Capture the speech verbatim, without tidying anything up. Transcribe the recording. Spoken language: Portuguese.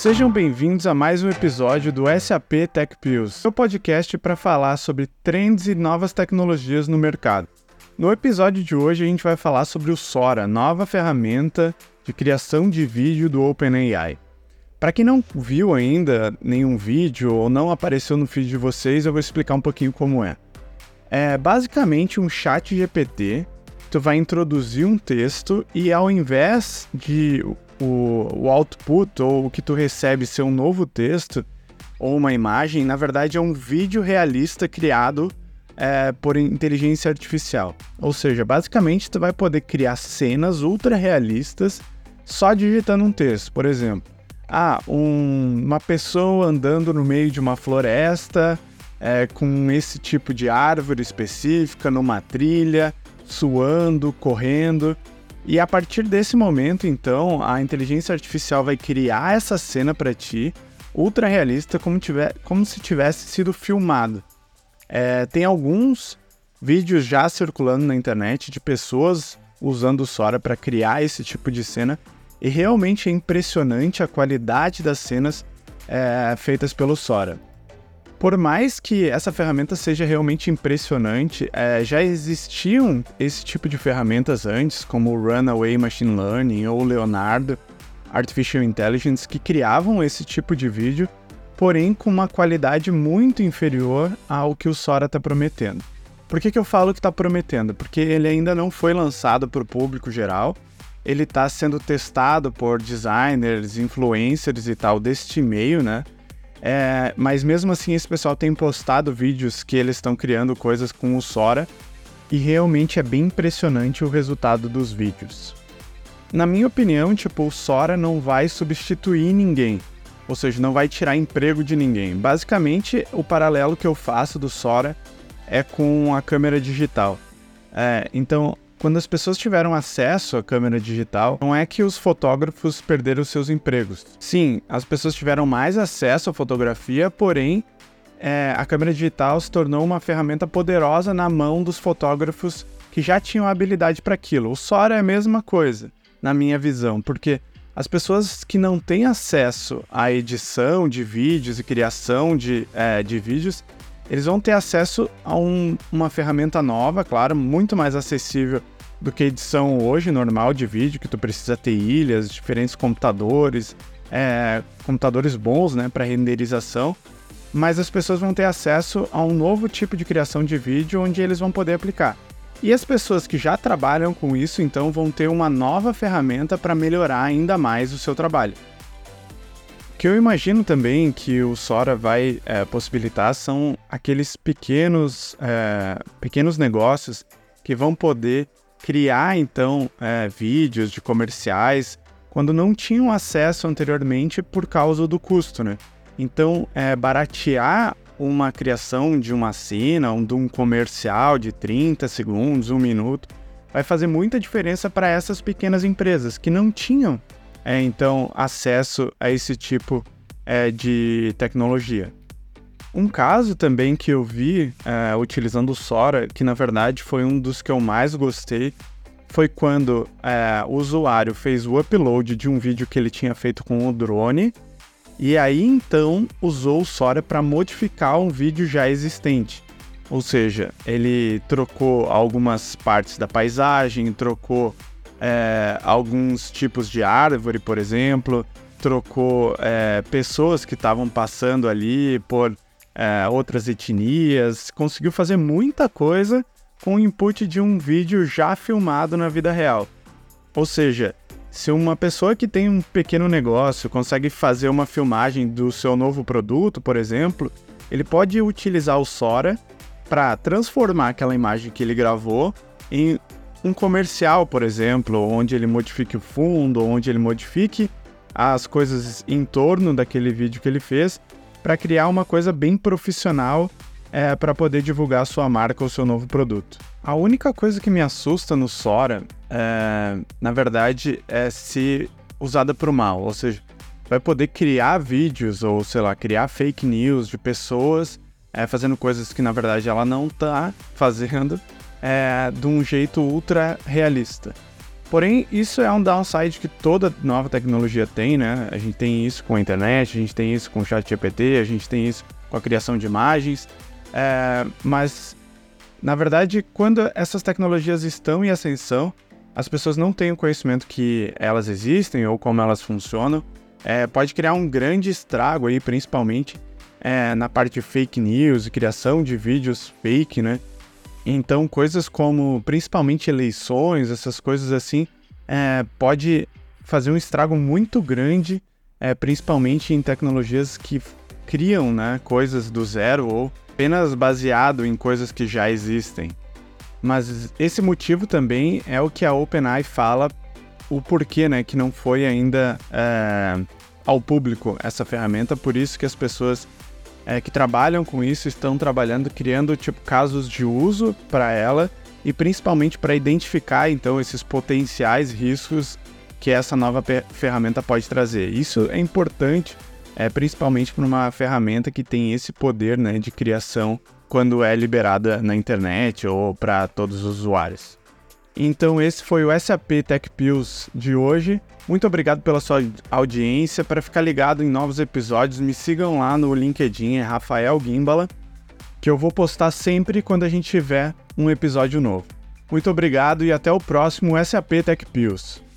Sejam bem-vindos a mais um episódio do S A P Tech Pills, seu podcast para falar sobre trends e novas tecnologias no mercado. No episódio de hoje a gente vai falar sobre o Sora, nova ferramenta de criação de vídeo do OpenAI. Para quem não viu ainda nenhum vídeo ou não apareceu no feed de vocês, eu vou explicar um pouquinho como é. É basicamente um chat G P T, tu vai introduzir um texto e ao invés de o, o output ou o que tu recebe ser um novo texto ou uma imagem, na verdade é um vídeo realista criado é, por inteligência artificial. Ou seja, basicamente tu vai poder criar cenas ultra realistas só digitando um texto. Por exemplo, ah, um, uma pessoa andando no meio de uma floresta é, com esse tipo de árvore específica, numa trilha, suando, correndo. E a partir desse momento, então, a inteligência artificial vai criar essa cena para ti, ultra realista, como, tiver, como se tivesse sido filmado. É, tem alguns vídeos já circulando na internet de pessoas usando o Sora para criar esse tipo de cena, e realmente é impressionante a qualidade das cenas é, feitas pelo Sora. Por mais que essa ferramenta seja realmente impressionante, é, já existiam esse tipo de ferramentas antes, como o Runway Machine Learning ou o Leonardo Artificial Intelligence, que criavam esse tipo de vídeo, porém com uma qualidade muito inferior ao que o Sora está prometendo. Por que que eu falo que está prometendo? Porque ele ainda não foi lançado para o público geral, ele está sendo testado por designers, influencers e tal deste meio, né? É, mas mesmo assim esse pessoal tem postado vídeos que eles estão criando coisas com o Sora e realmente é bem impressionante o resultado dos vídeos. Na minha opinião, tipo, o Sora não vai substituir ninguém, ou seja, não vai tirar emprego de ninguém. Basicamente, o paralelo que eu faço do Sora é com a câmera digital. É, então, quando as pessoas tiveram acesso à câmera digital, não é que os fotógrafos perderam seus empregos. Sim, as pessoas tiveram mais acesso à fotografia, porém, é, a câmera digital se tornou uma ferramenta poderosa na mão dos fotógrafos que já tinham habilidade para aquilo. O Sora é a mesma coisa, na minha visão, porque as pessoas que não têm acesso à edição de vídeos e criação de, é, de vídeos, eles vão ter acesso a um, uma ferramenta nova, claro, muito mais acessível do que a edição hoje normal de vídeo, que tu precisa ter ilhas, diferentes computadores, é, computadores bons, né, para renderização, mas as pessoas vão ter acesso a um novo tipo de criação de vídeo onde eles vão poder aplicar. E as pessoas que já trabalham com isso, então, vão ter uma nova ferramenta para melhorar ainda mais o seu trabalho. O que eu imagino também que o Sora vai é, possibilitar são aqueles pequenos, é, pequenos negócios que vão poder criar, então, é, vídeos de comerciais quando não tinham acesso anteriormente por causa do custo, né? Então, é, baratear uma criação de uma cena, um, de um comercial de trinta segundos, um minuto, vai fazer muita diferença para essas pequenas empresas que não tinham, é, então, acesso a esse tipo é, de tecnologia. Um caso também que eu vi é, utilizando o Sora, que na verdade foi um dos que eu mais gostei, foi quando é, o usuário fez o upload de um vídeo que ele tinha feito com o drone, e aí então usou o Sora para modificar um vídeo já existente. Ou seja, ele trocou algumas partes da paisagem, trocou é, alguns tipos de árvore, por exemplo, trocou é, pessoas que estavam passando ali por é, outras etnias, conseguiu fazer muita coisa com o input de um vídeo já filmado na vida real. Ou seja, se uma pessoa que tem um pequeno negócio consegue fazer uma filmagem do seu novo produto, por exemplo, ele pode utilizar o Sora para transformar aquela imagem que ele gravou em um comercial, por exemplo, onde ele modifique o fundo, onde ele modifique as coisas em torno daquele vídeo que ele fez, para criar uma coisa bem profissional é, para poder divulgar a sua marca ou seu novo produto. A única coisa que me assusta no Sora, é, na verdade, é se usada para o mal, ou seja, vai poder criar vídeos ou, sei lá, criar fake news de pessoas é, fazendo coisas que, na verdade, ela não está fazendo é, de um jeito ultra realista. Porém, isso é um downside que toda nova tecnologia tem, né? A gente tem isso com a internet, a gente tem isso com o ChatGPT, a gente tem isso com a criação de imagens, é, mas, na verdade, quando essas tecnologias estão em ascensão, as pessoas não têm o conhecimento que elas existem ou como elas funcionam, é, pode criar um grande estrago aí, principalmente é, na parte de fake news e criação de vídeos fake, né? Então, coisas como, principalmente eleições, essas coisas assim, é, pode fazer um estrago muito grande, é, principalmente em tecnologias que criam, né, coisas do zero ou apenas baseado em coisas que já existem. Mas esse motivo também é o que a OpenAI fala, o porquê, né, que não foi ainda é, ao público essa ferramenta, por isso que as pessoas É, que trabalham com isso, estão trabalhando, criando tipo, casos de uso para ela e principalmente para identificar então esses potenciais riscos que essa nova ferramenta pode trazer. Isso é importante, é, principalmente para uma ferramenta que tem esse poder, né, de criação quando é liberada na internet ou para todos os usuários. Então esse foi o S A P Tech Pills de hoje. Muito obrigado pela sua audiência. Para ficar ligado em novos episódios, me sigam lá no LinkedIn, é Rafael Gimbala, que eu vou postar sempre quando a gente tiver um episódio novo. Muito obrigado e até o próximo S A P Tech Pills.